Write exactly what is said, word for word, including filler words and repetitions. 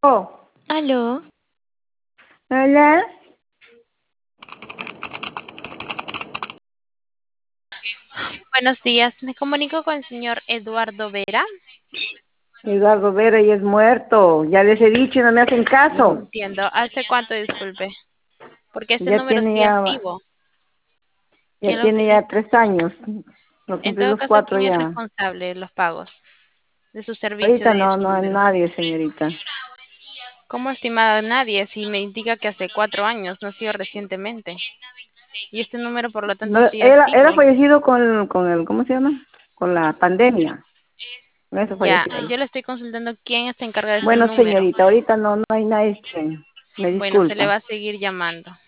Aló, Hola, buenos días. Me comunico con el señor Eduardo Vera. Eduardo Vera y es muerto. Ya les he dicho y no me hacen caso. Entiendo. ¿Hace cuánto, disculpe? Porque este Ya número tiene sigue ya, activo. ¿Quién ya lo tiene ya utiliza? tres años. No En cumplí todo los caso, cuatro ¿quién es ya. responsable de los pagos de su servicio Ahorita de no, ese no hay número? nadie, señorita. ¿Cómo estimada nadie si me indica que hace cuatro años, no ha sido recientemente? Y este número, por lo No, tanto, sigue era, era activo. fallecido con, con el, ¿cómo se llama? Con la pandemia. No es Ya, fallecido. yo le estoy consultando quién se encarga de este Bueno, número. señorita, ahorita no, no hay nadie que me Bueno, se le va disculpa. a seguir llamando.